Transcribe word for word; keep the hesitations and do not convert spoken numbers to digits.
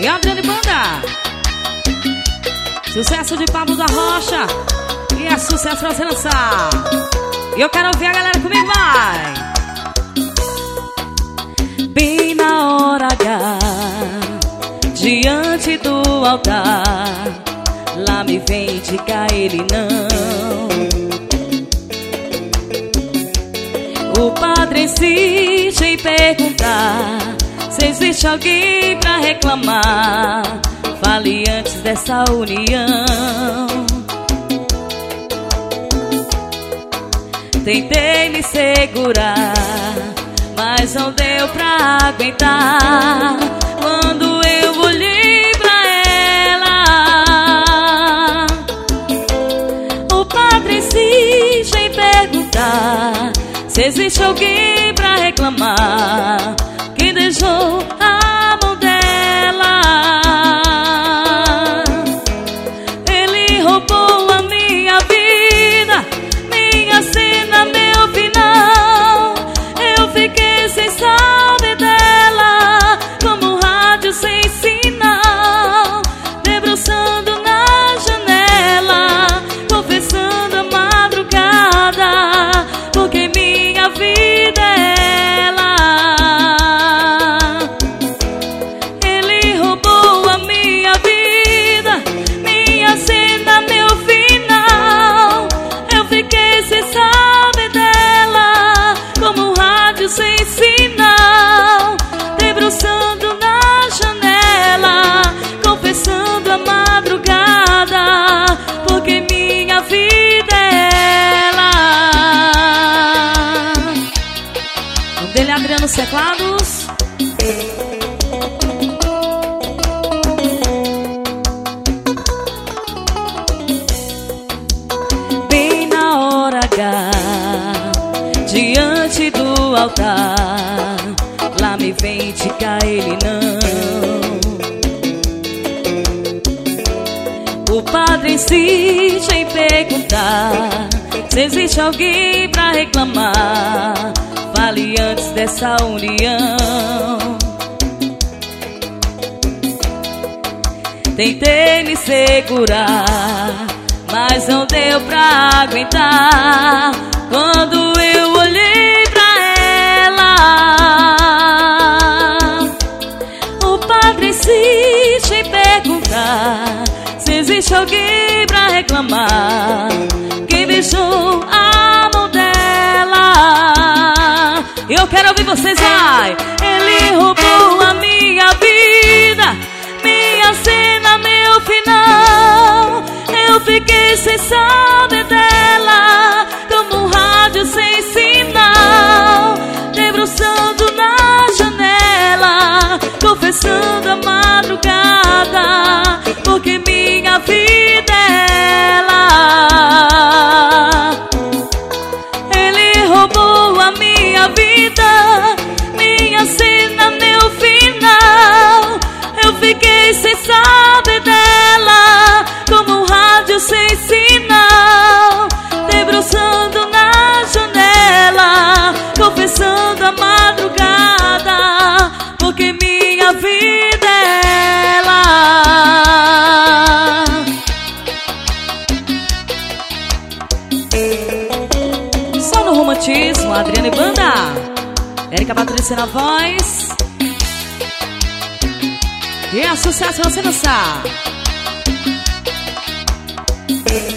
E Adriane Banda. Sucesso de Pablo da Rocha. E é sucesso pra você dançar. E eu quero ouvir a galera comigo, vai. Bem na hora H, diante do altar, lá me vem indicar ele não. O padre insiste em perguntar se existe alguém pra reclamar. Fale antes dessa união. Tentei me segurar, mas não deu pra aguentar. Quando eu olhei pra ela, o padre insiste em perguntar se existe alguém pra reclamar. Quem deixou a mão dela? Ele roubou a minha vida, minha cena, meu final. Eu fiquei sem saber dela, como um rádio sem sinal, debruçando na janela, confessando a madrugada, porque minha vida é ela. Ele roubou a minha vida, minha cena, meu final. Eu fiquei sem saber dela, como um rádio sem sinal, debruçando na janela, confessando a madrugada, porque minha vida é ela. O dele é Adriano Teclados. Bem na hora H, diante do altar, lá me vem indicar ele não. O padre insiste em perguntar se existe alguém pra reclamar. Fale antes dessa união. Tentei me segurar, mas não deu pra aguentar. Quando eu olhei pra ela, o padre insiste em perguntar se existe alguém pra reclamar. Quem deixou a mão dela? Eu quero ouvir vocês, vai. Ele roubou a minha vida, minha cena, meu final. Eu fiquei sem saber dela, como um rádio sem sinal, debruçando na janela, confessando a madrugada, porque minha vida é ela. Ele roubou a minha vida, minha cena, meu final. Eu fiquei sem saber dela, como um rádio sem sinal, debruçando na janela, confessando a madrugada, porque minha vida é ela. Só no romantismo, Adriane Banda. Érica Patrícia na voz. E é sucesso pra você dançar.